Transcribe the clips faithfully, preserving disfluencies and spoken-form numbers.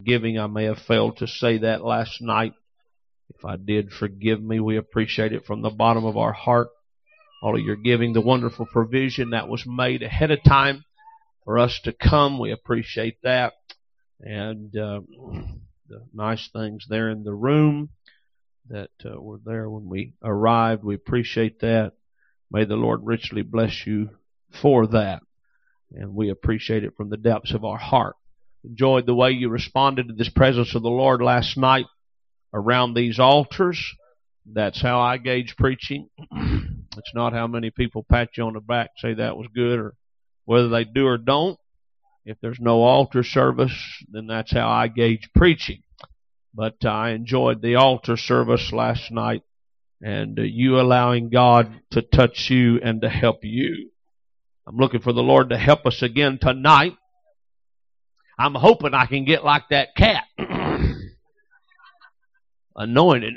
Giving, I may have failed to say that last night. If I did, forgive me. We appreciate it from the bottom of our heart. All of your giving, the wonderful provision that was made ahead of time for us to come. We appreciate that. And uh, the nice things there in the room that uh, were there when we arrived. We appreciate that. May the Lord richly bless you for that. And we appreciate it from the depths of our heart. Enjoyed the way you responded to this presence of the Lord last night around these altars. That's how I gauge preaching. It's not how many people pat you on the back, say that was good, or whether they do or don't. If there's no altar service, then that's how I gauge preaching. But I enjoyed the altar service last night, and uh, you allowing God to touch you and to help you. I'm looking for the Lord to help us again tonight. I'm hoping I can get like that cat. Anointed.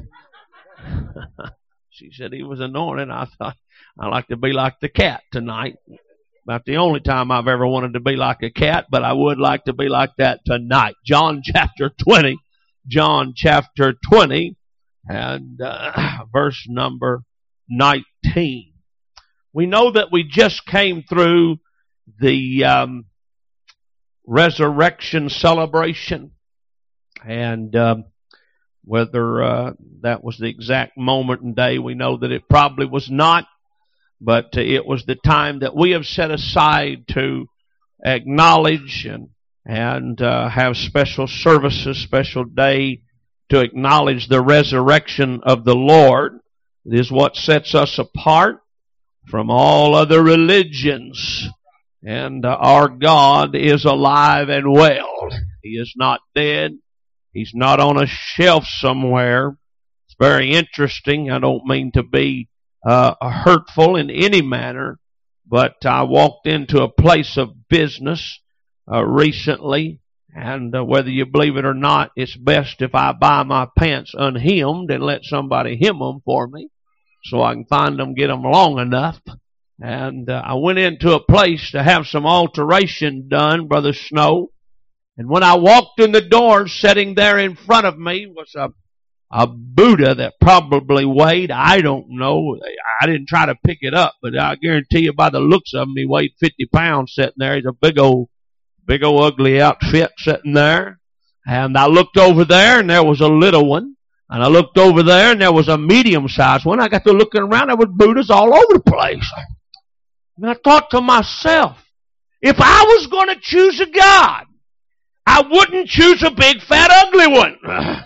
She said he was anointed. I thought I'd like to be like the cat tonight. About the only time I've ever wanted to be like a cat, but I would like to be like that tonight. John chapter twenty. John chapter twenty and uh, verse number nineteen. We know that we just came through the um, resurrection celebration, and um, whether uh, that was the exact moment and day, we know that it probably was not, but uh, it was the time that we have set aside to acknowledge and and uh, have special services, special day to acknowledge the resurrection of the Lord. It is what sets us apart from all other religions. And uh, our God is alive and well. He is not dead. He's not on a shelf somewhere. It's very interesting. I don't mean to be uh, hurtful in any manner, but I walked into a place of business Uh, recently, and uh, whether you believe it or not, it's best if I buy my pants unhemmed and let somebody hem them for me so I can find them, get them long enough. And uh, I went into a place to have some alteration done, Brother Snow, and when I walked in the door, sitting there in front of me was a a Buddha that probably weighed, I don't know, I didn't try to pick it up, but I guarantee you by the looks of him, he weighed fifty pounds sitting there. He's a big old Big old ugly outfit sitting there. And I looked over there and there was a little one. And I looked over there and there was a medium-sized one. I got to looking around, there was Buddhas all over the place. And I thought to myself, if I was going to choose a God, I wouldn't choose a big, fat, ugly one.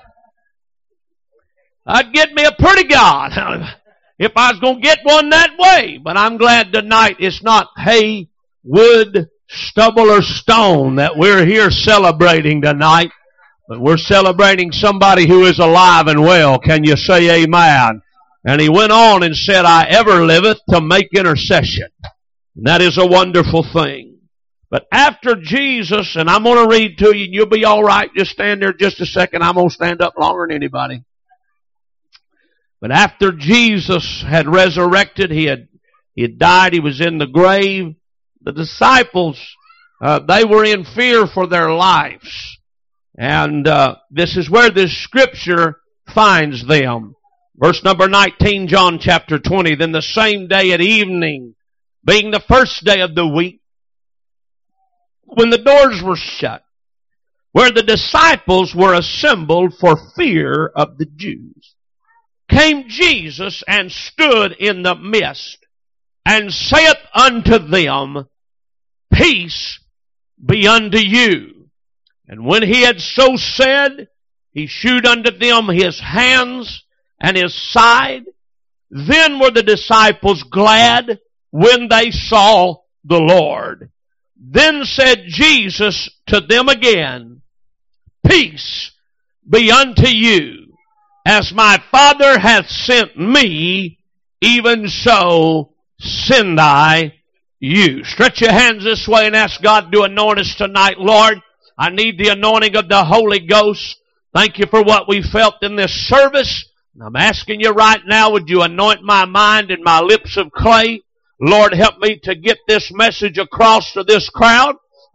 I'd get me a pretty God if I was going to get one that way. But I'm glad tonight it's not hay, wood, stubble or stone that we're here celebrating tonight, but we're celebrating somebody who is alive and well. Can you say amen? And he went on and said, I ever liveth to make intercession. And that is a wonderful thing. But after Jesus, and I'm going to read to you, and you'll be all right. Just stand there just a second. I'm going to stand up longer than anybody. But after Jesus had resurrected, he had, he had died, he was in the grave. The disciples, uh, they were in fear for their lives. And uh, this is where this scripture finds them. Verse number nineteen, John chapter twenty. Then the same day at evening, being the first day of the week, when the doors were shut, where the disciples were assembled for fear of the Jews, came Jesus and stood in the midst, and saith unto them, Peace be unto you. And when he had so said, he shewed unto them his hands and his side. Then were the disciples glad when they saw the Lord. Then said Jesus to them again, Peace be unto you. As my Father hath sent me, even so send I you. Stretch your hands this way and ask God to anoint us tonight. Lord, I need the anointing of the Holy Ghost. Thank you for what we felt in this service. I'm asking you right now, would you anoint my mind and my lips of clay? Lord, help me to get this message across to this crowd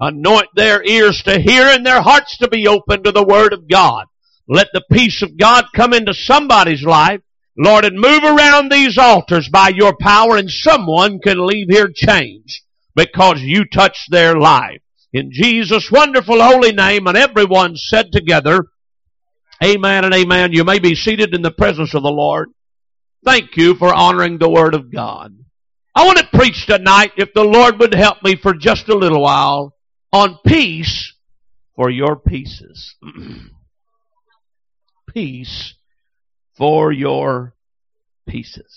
Anoint their ears to hear and their hearts to be open to the Word of God. Let the peace of God come into somebody's life, Lord, and move around these altars by your power, and someone can leave here changed because you touched their life. In Jesus' wonderful holy name, and everyone said together, amen and amen. You may be seated in the presence of the Lord. Thank you for honoring the Word of God. I want to preach tonight, if the Lord would help me for just a little while, on peace for your pieces. Peace for your pieces.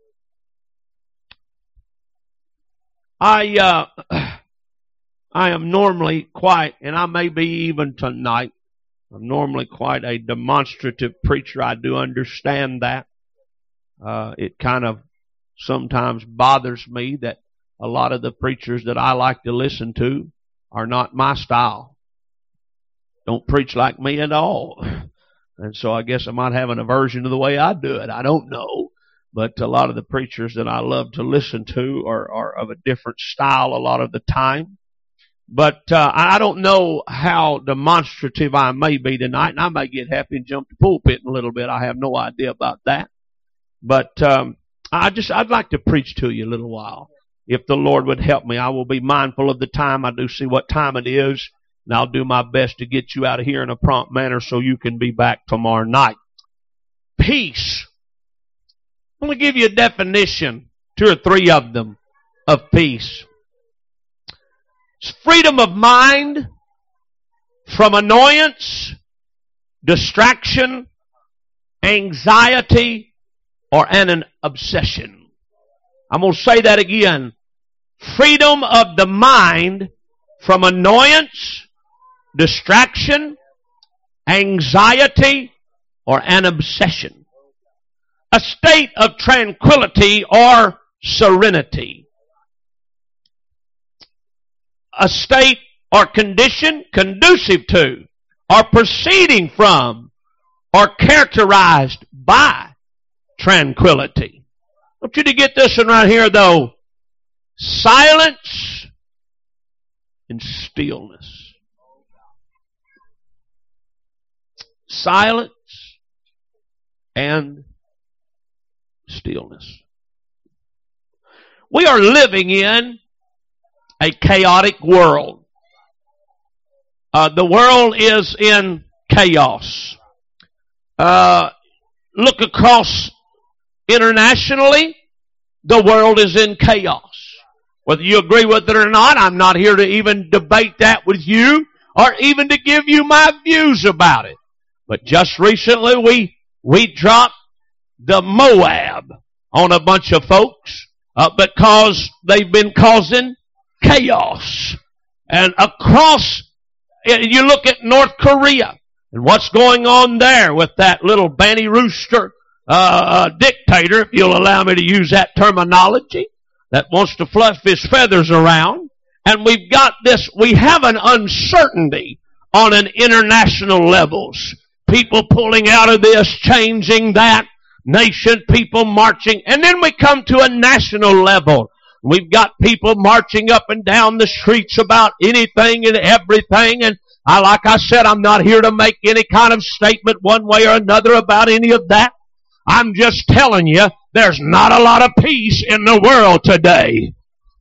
I, uh, I am normally quite, and I may be even tonight, I'm normally quite a demonstrative preacher. I do understand that. Uh, it kind of sometimes bothers me that a lot of the preachers that I like to listen to are not my style. Don't preach like me at all. And so I guess I might have an aversion to the way I do it. I don't know. But a lot of the preachers that I love to listen to are, are of a different style a lot of the time. But uh, I don't know how demonstrative I may be tonight, and I may get happy and jump the pulpit in a little bit. I have no idea about that. But um, I just I'd like to preach to you a little while. If the Lord would help me, I will be mindful of the time. I do see what time it is, and I'll do my best to get you out of here in a prompt manner so you can be back tomorrow night. Peace. I'm going to give you a definition, two or three of them, of peace. It's freedom of mind from annoyance, distraction, anxiety, or an obsession. I'm going to say that again. Freedom of the mind from annoyance, distraction, anxiety, or an obsession. A state of tranquility or serenity. A state or condition conducive to, or proceeding from, or characterized by tranquility. I want you to get this one right here, though. Silence and stillness. Silence and stillness. We are living in a chaotic world. Uh, the world is in chaos. Uh, look across internationally, the world is in chaos. Whether you agree with it or not, I'm not here to even debate that with you or even to give you my views about it. But just recently we we dropped the Moab on a bunch of folks uh, because they've been causing chaos. And across, you look at North Korea and what's going on there with that little banty rooster uh, dictator, if you'll allow me to use that terminology, that wants to fluff his feathers around. And we've got this, we have an uncertainty on an international levels. People pulling out of this, changing that, nation, people marching. And then we come to a national level. We've got people marching up and down the streets about anything and everything. And I, like I said, I'm not here to make any kind of statement one way or another about any of that. I'm just telling you, there's not a lot of peace in the world today.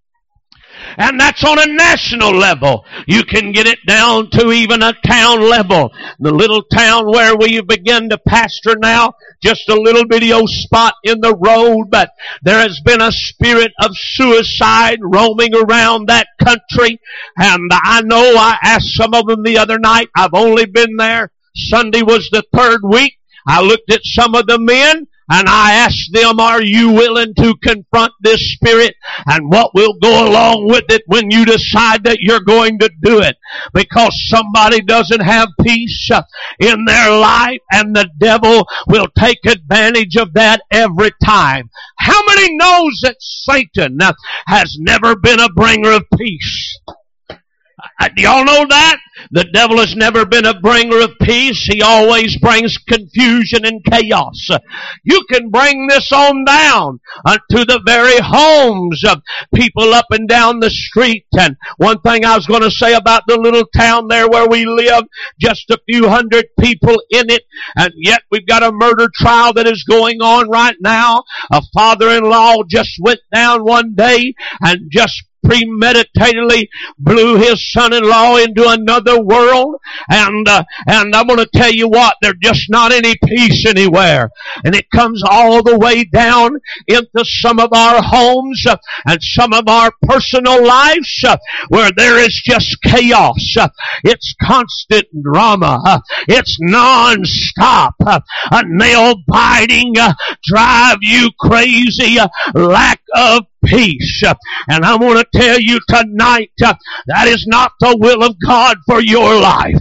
And that's on a national level. You can get it down to even a town level. The little town where we begin to pastor now, just a little bitty old spot in the road, but there has been a spirit of suicide roaming around that country. And I know I asked some of them the other night. I've only been there. Sunday was the third week. I looked at some of the men and I asked them, are you willing to confront this spirit and what will go along with it when you decide that you're going to do it? Because somebody doesn't have peace in their life and the devil will take advantage of that every time. How many knows that Satan has never been a bringer of peace? Uh, do y'all know that? The devil has never been a bringer of peace. He always brings confusion and chaos. You can bring this on down unto the very homes of people up and down the street. And one thing I was going to say about the little town there where we live, just a few hundred people in it, and yet we've got a murder trial that is going on right now. A father-in-law just went down one day and just premeditatedly blew his son-in-law into another world, and uh, and I'm going to tell you what, there's just not any peace anywhere, and it comes all the way down into some of our homes uh, and some of our personal lives uh, where there is just chaos. Uh, it's constant drama. Uh, it's non-stop. Uh, a nail-biting, uh, drive you crazy, uh, lack of peace. And I want to tell you tonight, uh, that is not the will of God for your life.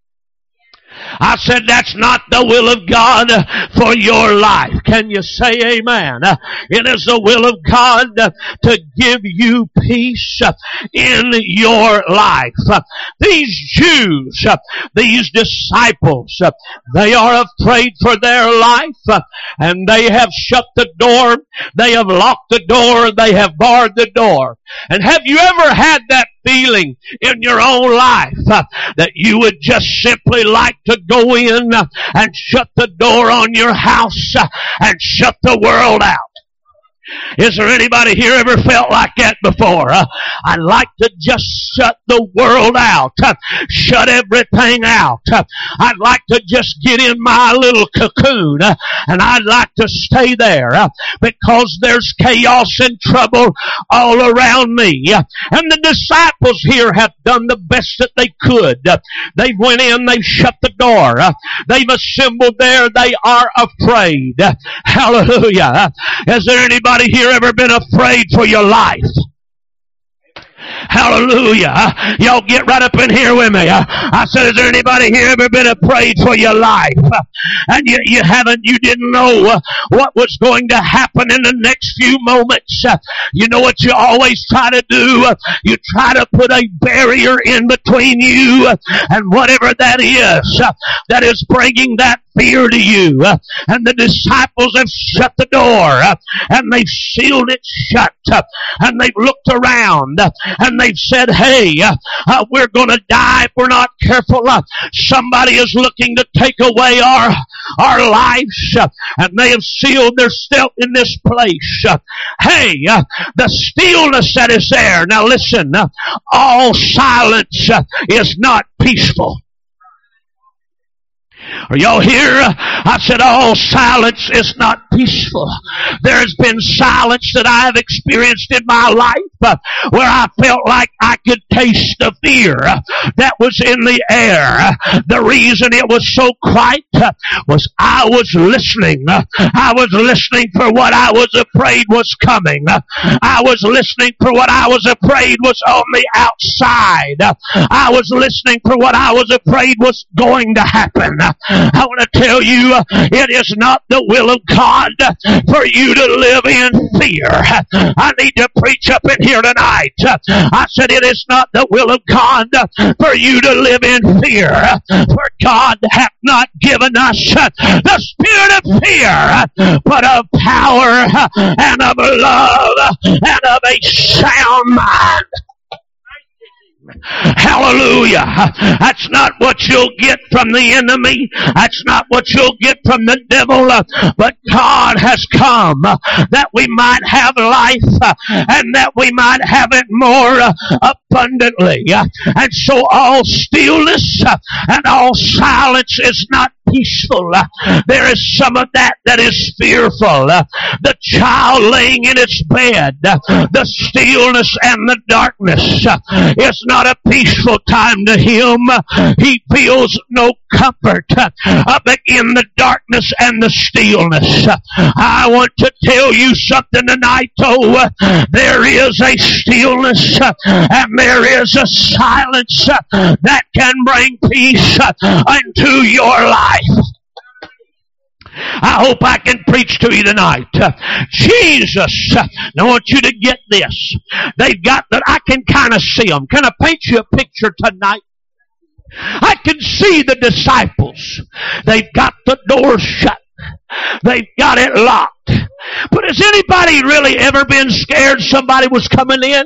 I said that's not the will of God for your life. Can you say amen? It is the will of God to give you peace in your life. These Jews, these disciples, they are afraid for their life, and they have shut the door, they have locked the door, they have barred the door. And have you ever had that feeling in your own life uh, that you would just simply like to go in uh, and shut the door on your house uh, and shut the world out? Is there anybody here ever felt like that before? Uh, I'd like to just shut the world out. Uh, shut everything out. Uh, I'd like to just get in my little cocoon uh, and I'd like to stay there uh, because there's chaos and trouble all around me. Uh, and the disciples here have done the best that they could. Uh, they went in, they shut the door. Uh, they've assembled there. They are afraid. Uh, hallelujah. Uh, is there anybody here ever been afraid for your life? Hallelujah. Y'all get right up in here with me. I said, is there anybody here ever been afraid for your life? And you, you haven't, you didn't know what was going to happen in the next few moments. You know what you always try to do? You try to put a barrier in between you and whatever that is that is bringing that fear to you. And the disciples have shut the door and they've sealed it shut and they've looked around and they've said, hey, uh, we're going to die if we're not careful. Uh, somebody is looking to take away our our lives, uh, and they have sealed their self in this place. Uh, hey, uh, the stillness that is there. Now listen, uh, all silence uh, is not peaceful. Are y'all here? I said all silence is not peaceful. There's been silence that I have experienced in my life uh, where I felt like I could taste the fear uh, that was in the air. The reason it was so quiet uh, was I was listening. Uh, I was listening for what I was afraid was coming. Uh, I was listening for what I was afraid was on the outside. Uh, I was listening for what I was afraid was going to happen. Uh, I want to tell you, uh, it is not the will of God uh, for you to live in fear. I need to preach up in here tonight. Uh, I said it is not the will of God uh, for you to live in fear. Uh, for God hath not given us uh, the spirit of fear, uh, but of power uh, and of love uh, and of a sound mind. Hallelujah. That's not what you'll get from the enemy. That's not what you'll get from the devil. But God has come that we might have life and that we might have it more abundantly. And so all stillness and all silence is not peaceful. There is some of that that is fearful. The child laying in its bed, the stillness and the darkness is not a peaceful time to him. He feels no comfort in the darkness and the stillness. I want to tell you something tonight, though. There is a stillness and there is a silence that can bring peace into your life. I hope I can preach to you tonight. Jesus, I want you to get this. They've got that. I can kind of see them. Can I paint you a picture tonight? I can see the disciples. They've got the door shut. They've got it locked. But has anybody really ever been scared somebody was coming in?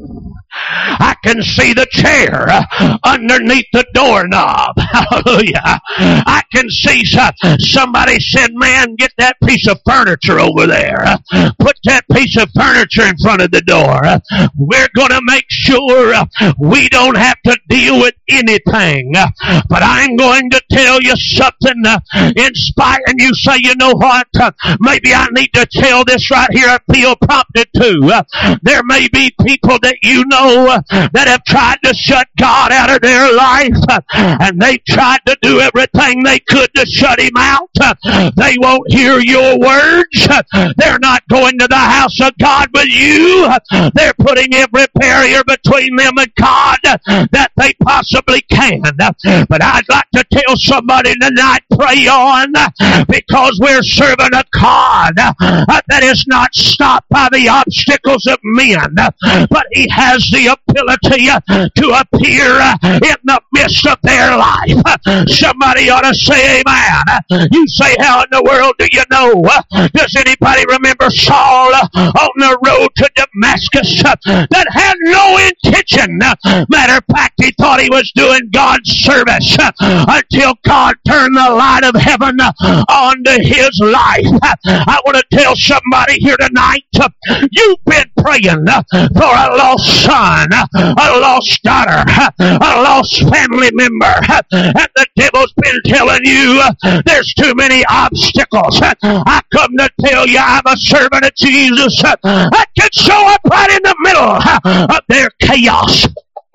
I can see the chair underneath the doorknob. Hallelujah. I can see somebody said, man, get that piece of furniture over there. Put that piece of furniture in front of the door. We're going to make sure we don't have to deal with anything. But I'm going to tell you something in spite, and you say, you know what? Maybe I need to tell this right here. I feel prompted to. There may be people that you know that have tried to shut God out of their life, and they tried to do everything they could to shut him out. They won't hear your words. They're not going to the house of God with you. They're putting every barrier between them and God that they possibly can. But I'd like to tell somebody tonight, pray on, because we're serving a God that is not stopped by the obstacles of men, but he has the ability to appear in the midst of their life. Somebody ought to say amen. You say, how in the world do you know? Does anybody remember Saul on the road to Damascus that had no intention? Matter of fact, he thought he was doing God's service until God turned the light of heaven onto his life. I want to tell somebody here tonight, you've been praying for a lost son, a lost daughter, a lost family member, and the devil's been telling you there's too many obstacles. I come to tell you I'm a servant of Jesus that can show up right in the middle of their chaos,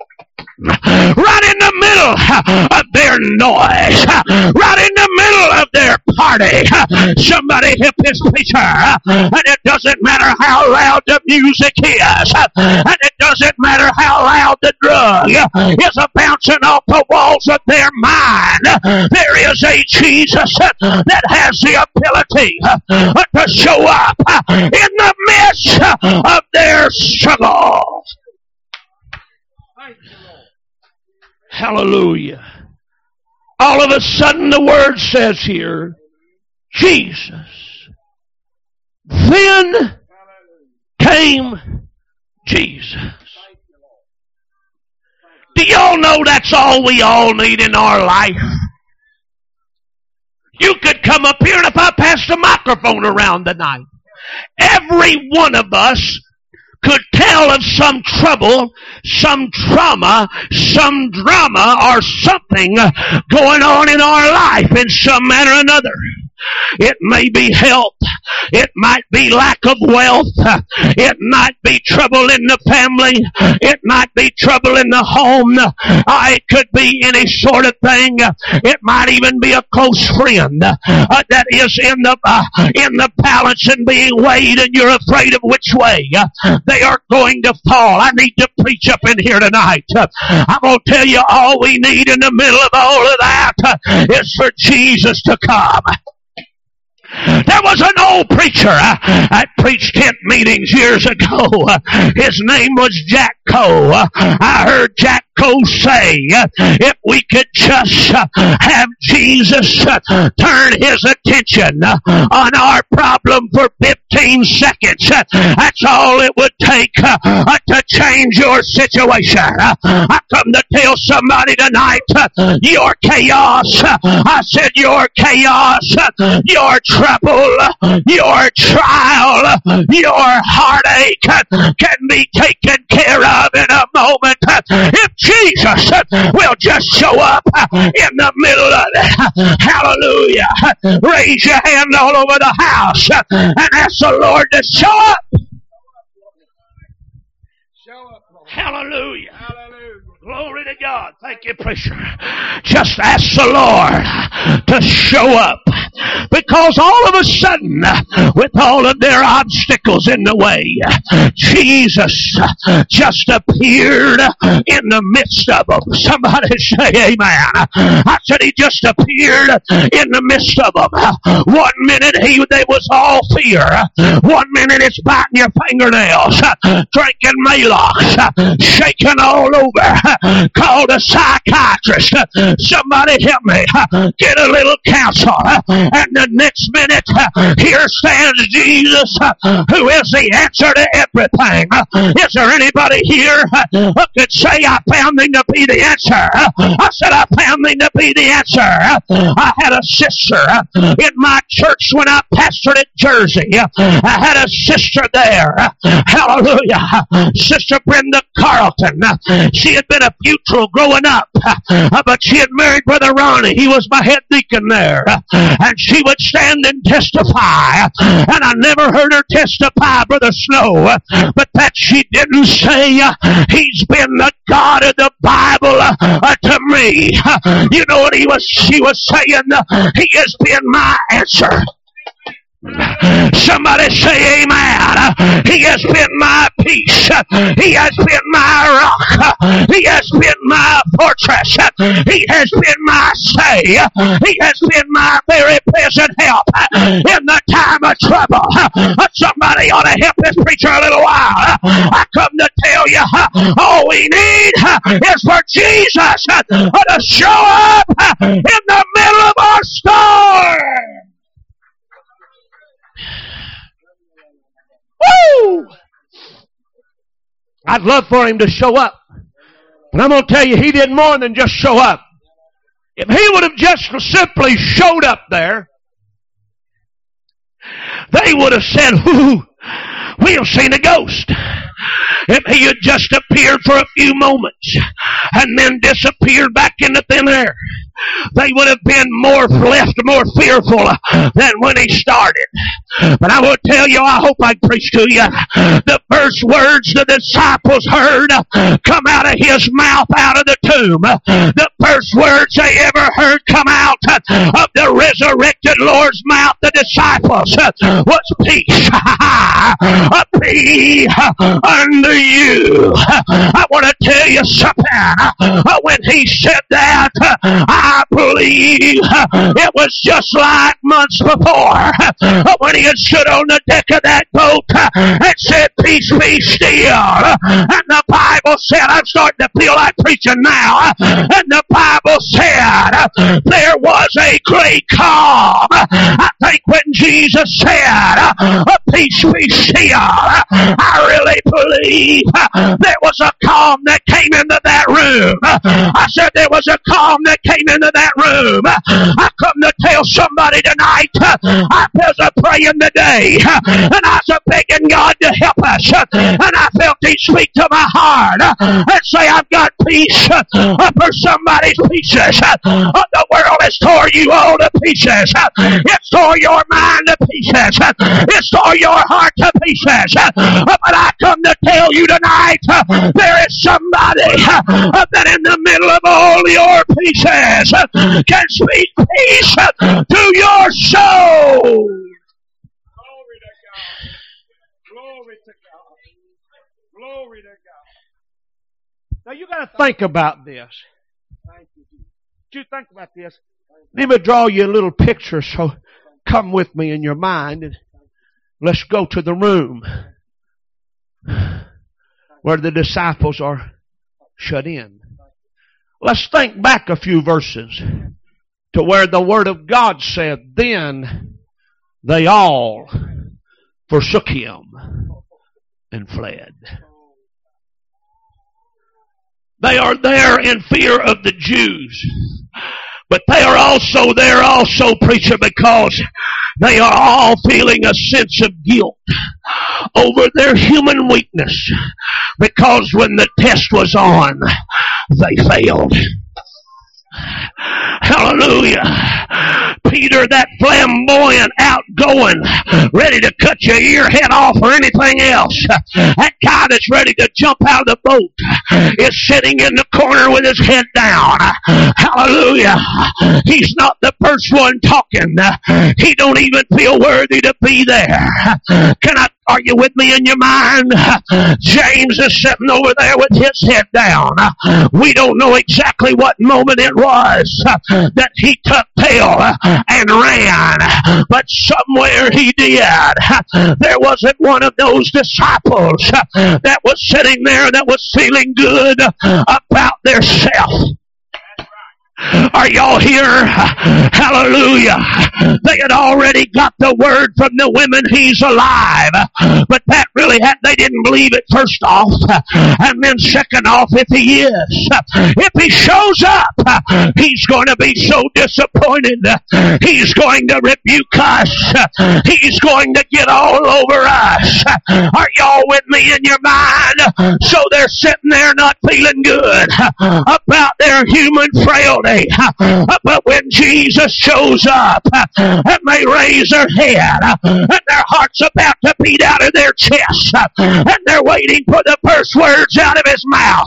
right in the middle of their noise, right in the middle of their party. Somebody help this preacher. And it doesn't matter how loud the music is, and it doesn't matter how loud the drug is bouncing off the walls of their mind. There is a Jesus that has the ability to show up in the midst of their struggle. Hallelujah. All of a sudden the word says here, Jesus. Then came Jesus. Do y'all know that's all we all need in our life? You could come up here, and if I passed a microphone around tonight, every one of us could tell of some trouble, some trauma, some drama, or something going on in our life in some manner or another. It may be health. It might be lack of wealth. It might be trouble in the family. It might be trouble in the home. Uh, it could be any sort of thing. It might even be a close friend uh, that is in the uh, in the balance and being weighed, and you're afraid of which way uh, they are going to fall. I need to preach up in here tonight. Uh, I'm going to tell you, all we need in the middle of all of that uh, is for Jesus to come. There was an old preacher uh, I preached tent meetings years ago. Uh, his name was Jack Coe. Uh, I heard Jack Coe say, uh, if we could just uh, have Jesus uh, turn his attention uh, on our problem for fifteen seconds, uh, that's all it would take uh, uh, to change your situation. Uh, I come to tell somebody tonight, uh, your chaos, uh, I said your chaos, uh, your trouble, your trial, your heartache can be taken care of in a moment if Jesus will just show up in the middle of it. Hallelujah. Raise your hand all over the house and ask the Lord to show up. Hallelujah. Hallelujah. Glory to God. Thank you, preacher. Just ask the Lord to show up. Because all of a sudden, with all of their obstacles in the way, Jesus just appeared in the midst of them. Somebody say amen. I said he just appeared in the midst of them. One minute he they was all fear. One minute it's biting your fingernails, drinking Maalox, shaking all over. Called a psychiatrist. Somebody help me. Get a little counsel. And the next minute, here stands Jesus, who is the answer to everything. Is there anybody here who could say, I found him to be the answer? I said, I found him to be the answer. I had a sister in my church when I pastored at Jersey. I had a sister there. Hallelujah. Sister Brenda Carlton. She had been a funeral growing up, but she had married Brother Ronnie. He was my head deacon there. And she would stand and testify. And I never heard her testify, Brother Snow, but that she didn't say, he's been the God of the Bible uh, to me. You know what he was? She was saying, he has been my answer. Somebody say amen. He has been my peace. He has been my rock. He has been my fortress. He has been my stay. He has been my very present help in the time of trouble. Somebody ought to help this preacher a little while. I come to tell you, all we need is for Jesus to show up in the middle of our storm. Woo! I'd love for him to show up. But I'm going to tell you, he did more than just show up. If he would have just simply showed up there, they would have said, whoo, we have seen a ghost. If he had just appeared for a few moments and then disappeared back into thin air, they would have been more left more fearful than when he started. But I will tell you, I hope I preach to you, the first words the disciples heard come out of his mouth out of the tomb, the first words they ever heard come out of the resurrected Lord's mouth, the disciples, was peace. Be unto you. I want to tell you something. When he said that, I believe it was just like months before when he had stood on the deck of that boat and said, peace be still. And the Bible said, I'm starting to feel like preaching now, and the Bible said there was a great calm. I think when Jesus said, peace be still, I really believe there was a calm that came into that room. I said there was a calm that came into that room. I come to tell somebody tonight, I was a praying today, and I was begging God to help us, and I felt He speak to my heart and say, I've got peace for somebody's pieces. The world has tore you all to pieces. It's tore your mind to pieces. It's tore your heart to pieces. But I come to tell you tonight, there is somebody that in the middle of all your pieces can speak peace to your soul. Glory to God. Glory to God. Glory to God. Now you got to think about this. Thank you, Jesus. You think about this. Let me draw you a little picture, so come with me in your mind and let's go to the room where the disciples are shut in. Let's think back a few verses to where the Word of God said, then they all forsook him and fled. They are there in fear of the Jews. But they are also there also, preacher, because they are all feeling a sense of guilt over their human weakness. Because when the test was on, they failed. Hallelujah. Peter, that flamboyant, outgoing going, ready to cut your ear, head off, or anything else. That guy that's ready to jump out of the boat is sitting in the corner with his head down. Hallelujah. He's not the first one talking. He don't even feel worthy to be there. Can I Are you with me in your mind? James is sitting over there with his head down. We don't know exactly what moment it was that he took tail and ran, but somewhere he did. There wasn't one of those disciples that was sitting there that was feeling good about theirself. Are y'all here? Hallelujah. They had already got the word from the women, he's alive. But that really had, they didn't believe it first off. And then second off, if he is, if he shows up, he's going to be so disappointed. He's going to rebuke us. He's going to get all over us. Are y'all with me in your mind? So they're sitting there not feeling good about their human frailty. But when Jesus shows up and they raise their head and their heart's about to beat out of their chest and they're waiting for the first words out of his mouth.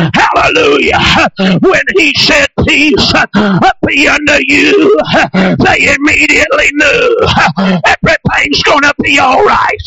Hallelujah. When he said, peace be unto you, they immediately knew everything's going to be all right.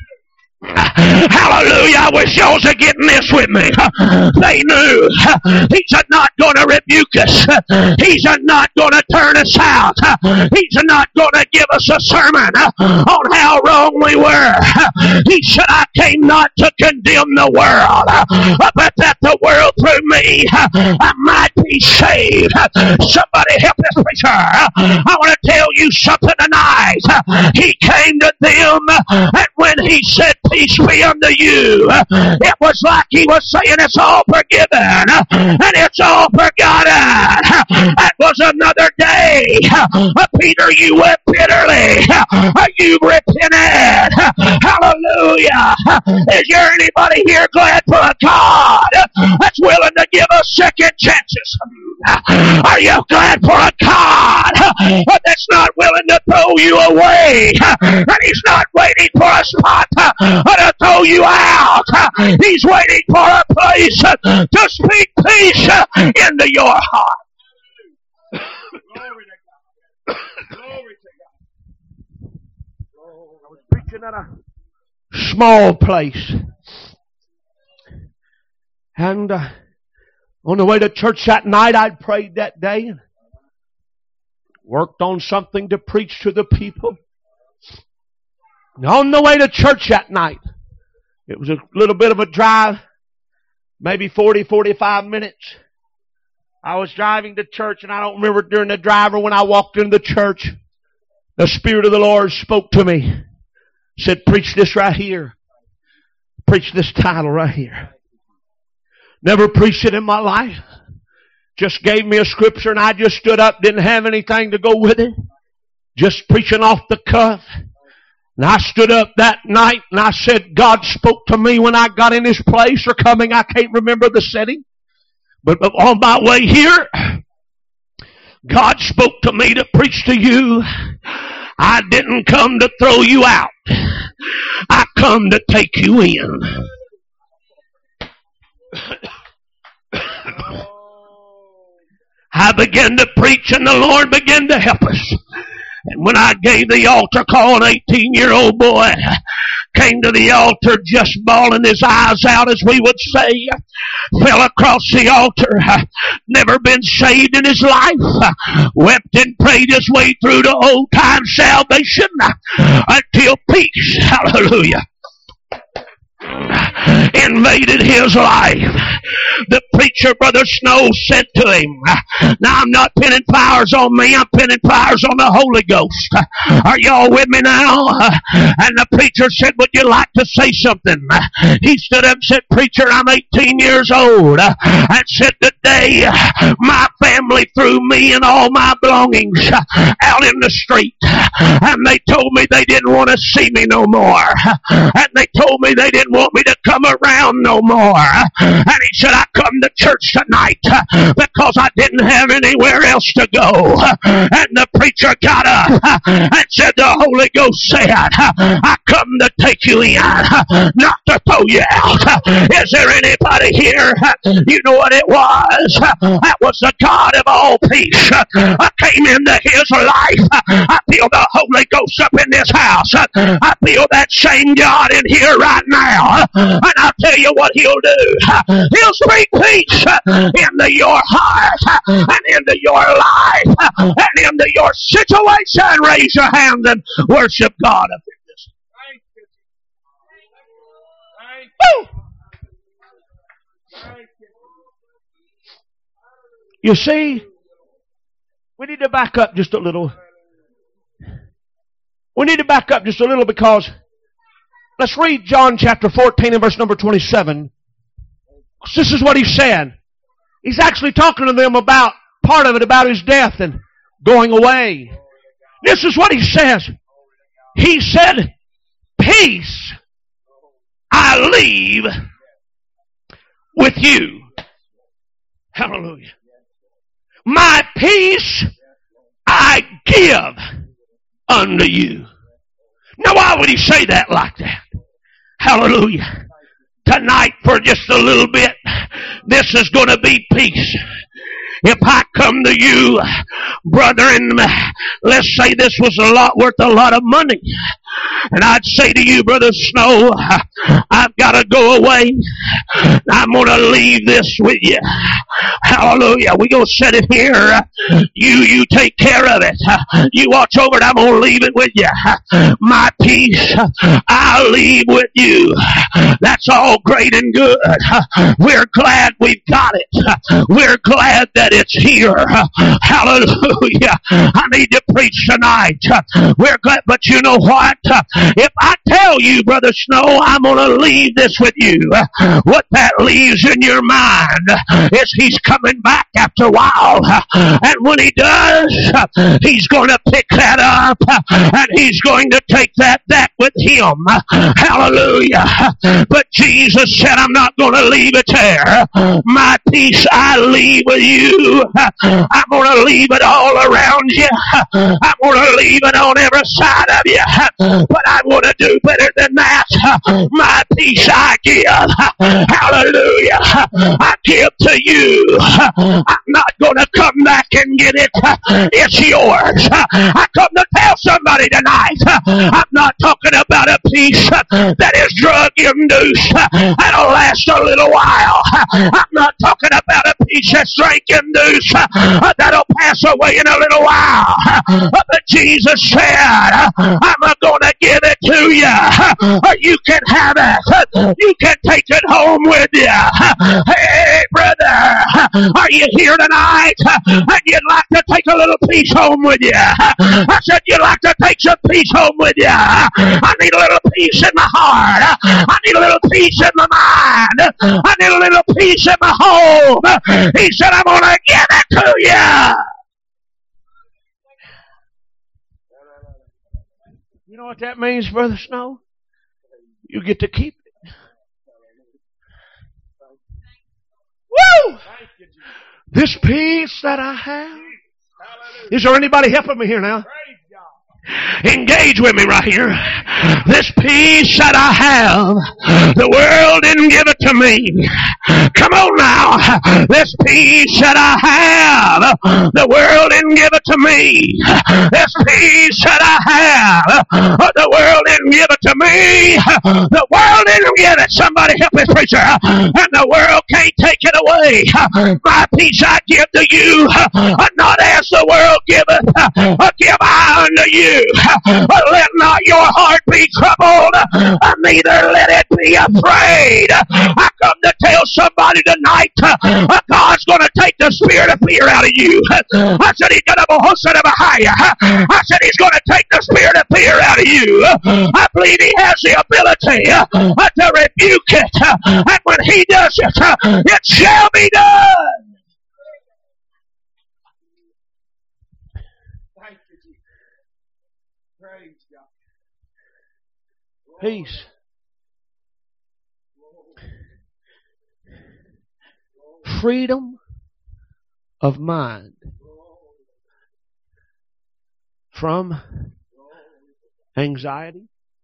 Hallelujah. I wish y'all was getting this with me. They knew he's not going to rebuke us. He's not going to turn us out. He's not going to give us a sermon on how wrong we were. He said, I came not to condemn the world, but that the world through me I might be saved. Somebody help this preacher. I want to tell you something tonight. He came to them, and when he said, peace be unto you, it was like he was saying it's all forgiven and it's all forgotten. That was another day. Peter, you wept bitterly. You repented. Hallelujah. Is there anybody here glad for a God that's willing to give us second chances? Are you glad for a God that's not willing to throw you away? And he's not waiting for a spot to throw you out. He's waiting for a place to speak peace into your heart. Glory to God. Glory to God. I was preaching at a small place. And uh, on the way to church that night, I'd prayed that day and worked on something to preach to the people. And on the way to church that night, it was a little bit of a drive, maybe forty, forty-five minutes. I was driving to church, and I don't remember during the drive or when I walked into the church, the Spirit of the Lord spoke to me. Said, preach this right here. Preach this title right here. Never preached it in my life. Just gave me a scripture, and I just stood up, didn't have anything to go with it. Just preaching off the cuff. And I stood up that night and I said, God spoke to me when I got in this place or coming. I can't remember the setting. But on my way here, God spoke to me to preach to you. I didn't come to throw you out. I come to take you in. I began to preach and the Lord began to help us. And when I gave the altar call, an eighteen-year-old boy came to the altar just bawling his eyes out, as we would say, fell across the altar, never been saved in his life, wept and prayed his way through to old-time salvation until peace, hallelujah, invaded his life. The preacher, Brother Snow, said to him, now I'm not pinning flowers on me, I'm pinning flowers on the Holy Ghost. Are y'all with me now? And the preacher said, would you like to say something? He stood up and said, preacher, I'm eighteen years old. And said, today my family threw me and all my belongings out in the street. And they told me they didn't want to see me no more. And they told me they didn't want me to come around no more. And he said, I come to church tonight because I didn't have anywhere else to go. And the preacher got up and said, the Holy Ghost said, I come to take you in, not to throw you out. Is there anybody here? You know what it was? That was the God of all peace. I came into his life. I feel the Holy Ghost up in this house. I feel that same God in here right now. And I'll tell you what he'll do. He'll speak peace into your heart and into your life and into your situation. Raise your hands and worship God up in this. Woo! You see, we need to back up just a little. We need to back up just a little because let's read John chapter fourteen and verse number twenty-seven. This is what he said. He's actually talking to them about part of it, about his death and going away. This is what he says. He said, peace I leave with you. Hallelujah. My peace I give unto you. Now why would he say that like that? Hallelujah. Tonight for just a little bit, this is going to be peace. If I come to you, brother, and let's say this was a lot worth a lot of money, and I'd say to you, Brother Snow, I've got to go away. I'm going to leave this with you. Hallelujah. We're going to set it here. You, you take care of it. You watch over it. I'm going to leave it with you. My peace, I'll leave with you. That's all great and good. We're glad we've got it. We're glad that it's here. Hallelujah. I need to preach tonight. We're glad, but you know what? If I tell you, Brother Snow, I'm going to leave this with you, what that leaves in your mind is he's coming back after a while. And when he does, he's going to pick that up and he's going to take that back with him. Hallelujah. But Jesus said, I'm not going to leave it there. My peace I leave with you. I'm going to leave it all around you. I'm going to leave it on every side of you. But I'm going to do better than that. My peace I give. Hallelujah. I give to you. I'm not going to come back and get it. It's yours. I come to tell somebody tonight, I'm not talking about a peace that is drug induced. That'll last a little while. I'm not talking about a peace that's drink induced. That'll pass away in a little while. But Jesus said, I'm going to give it to you. You can have it. You can take it home with you. Hey, brother, are you here tonight? And you'd like to take a little peace home with you? I said you'd like to take some peace home with you. I need a little peace in my heart. I need a little peace in my mind. I need a little peace in my home. He said, I'm going to give it to you. You know what that means, Brother Snow? You get to keep it. Woo! This peace that I have. Is there anybody helping me here now? Engage with me right here. This peace that I have, the world didn't give it to me. Come on now. This peace that I have, the world didn't give it to me. This peace that I have, the world didn't give it to me. The world didn't give it. Somebody help this preacher. And the world can't take it away. My peace I give to you, not as the world giveth, give I unto you. Let not your heart be troubled, neither let it be afraid. I come to tell somebody tonight, God's going to take the spirit of fear out of you. I said he's going to I said he's going to take the spirit of fear out of you. I believe he has the ability to rebuke it, and when he does it, it shall be done. Peace. Freedom of mind from anxiety.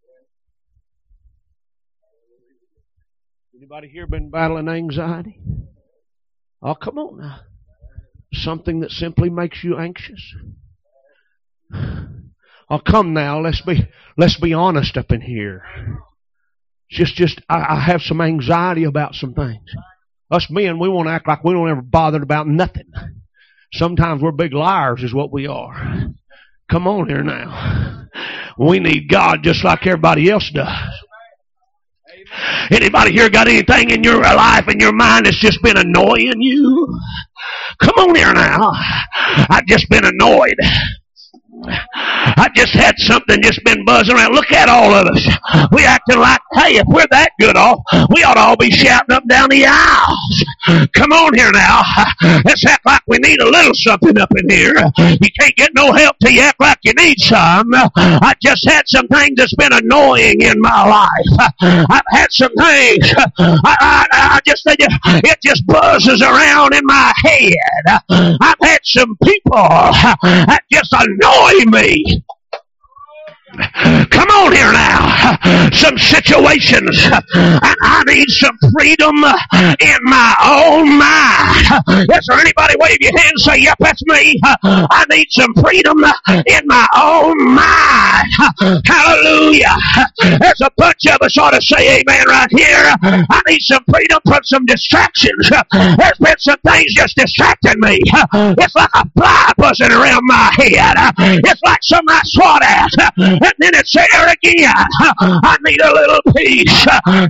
Anybody here been battling anxiety? Oh, come on now. Something that simply makes you anxious. Oh, come now. Let's be let's be honest up in here. Just just I, I have some anxiety about some things. Us men, we want to act like we don't ever bother about nothing. Sometimes we're big liars is what we are. Come on here now. We need God just like everybody else does. Anybody here got anything in your life, in your mind that's just been annoying you? Come on here now. I've just been annoyed. I just had something just been buzzing around. Look at all of us. We acting like, hey, if we're that good off, we ought to all be shouting up down the aisles. Come on here now. Let's act like we need a little something up in here. You can't get no help till you act like you need some. I just had some things that's been annoying in my life. I've had some things. I, I, I just think it just buzzes around in my head. I've had some people that just annoy me. Come on here now. Some situations, and I need some freedom in my own mind. Is there anybody wave your hand and say, yep, that's me. I need some freedom in my own mind. Hallelujah. There's a bunch of us ought to say amen right here. I need some freedom from some distractions. There's been some things just distracting me. It's like a fly buzzing around my head. It's like something I swat at. And then it's there again. I need a little peace. I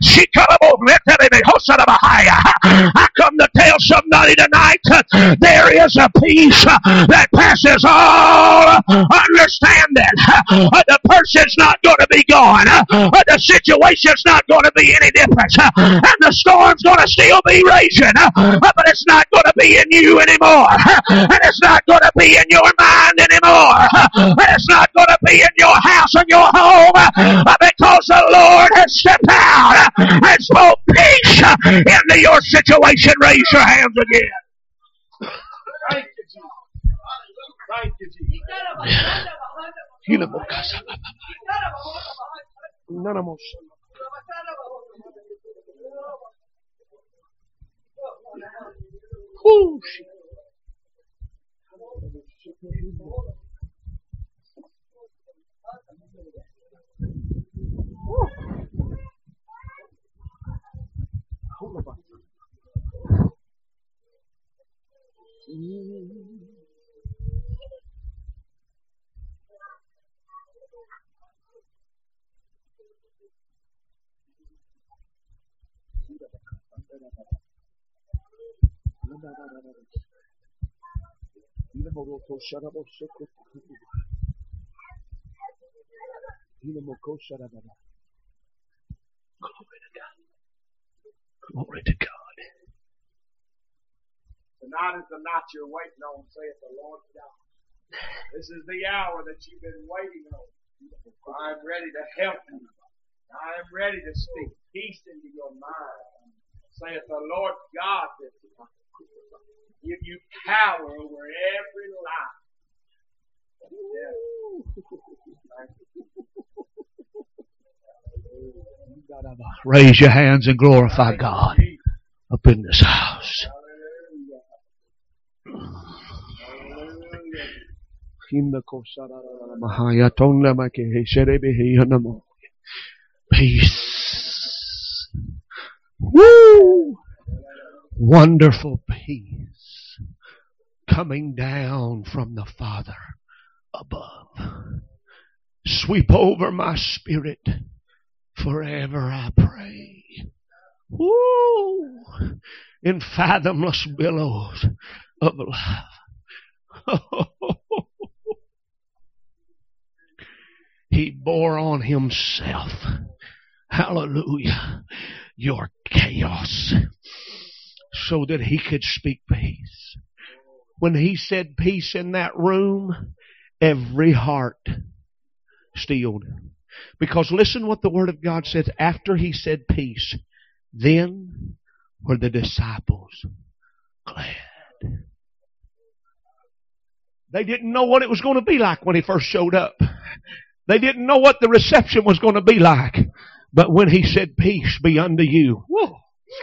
come to tell somebody tonight there is a peace that passes all understanding. The person's not going to be gone. The situation's not going to be any different. And the storm's going to still be raging. But it's not going to be in you anymore. And it's not going to be in your mind anymore. And it's not going to be in your house and your home, because the Lord has stepped out and spoke peace into your situation. Raise your hands again. Thank you, Jesus. Thank you, Jesus. Ooh, Glory to God. Tonight is the night you're waiting on, saith the Lord God. This is the hour that you've been waiting on. I'm ready to help you. I am ready to speak peace into your mind, saith the Lord God, that give you power over every lie. Raise your hands and glorify God up in this house. Peace. Woo! Wonderful peace coming down from the Father above. Sweep over my spirit forever, I pray. Woo! In fathomless billows of love. He bore on himself, hallelujah, your chaos so that he could speak peace. When he said peace in that room, every heart stilled. Because listen what the Word of God says. After he said peace, Then were the disciples glad. They didn't know what it was going to be like when he first showed up. They didn't know what the reception was going to be like. But when he said, peace be unto you, whoa,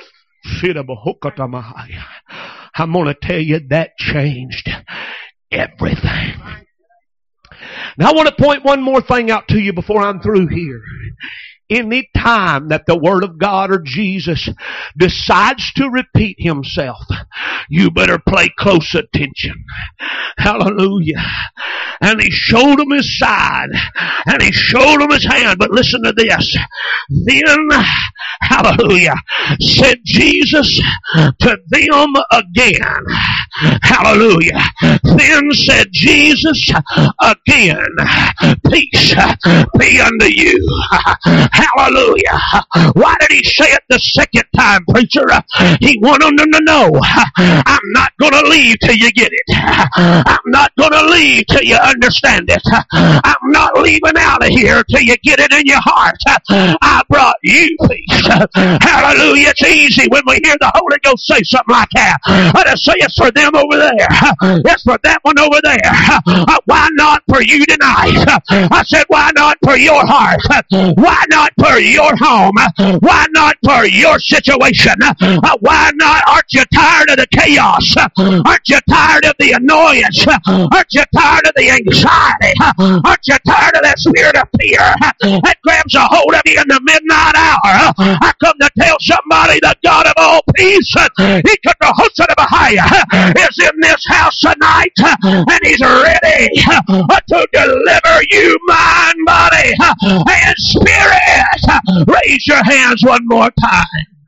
I'm going to tell you that changed everything. Now I want to point one more thing out to you before I'm through here. Any time that the Word of God or Jesus decides to repeat Himself, you better pay close attention. Hallelujah. And He showed them His side, and He showed them His hand. But listen to this. Then, hallelujah, said Jesus to them again. Hallelujah. Then said Jesus again, peace be unto you. Hallelujah. Why did he say it the second time, preacher? He wanted them to know, I'm not going to leave till you get it. I'm not going to leave till you understand it. I'm not leaving out of here till you get it in your heart. I brought you peace. Hallelujah. It's easy when we hear the Holy Ghost say something like that. Let us say it's for them over there. It's for that one over there. Why not for you tonight? I said, why not for your heart? Why not for your home? Why not for your situation? Why not? Aren't you tired of the chaos? Aren't you tired of the annoyance? Aren't you tired of the anxiety? Aren't you tired of that spirit of fear that grabs a hold of you in the midnight hour? I come to tell somebody the God of all peace, He took the host of the Bahia, is in this house tonight, and He's ready to deliver you, mind, body, and spirit. Raise your hands one more time.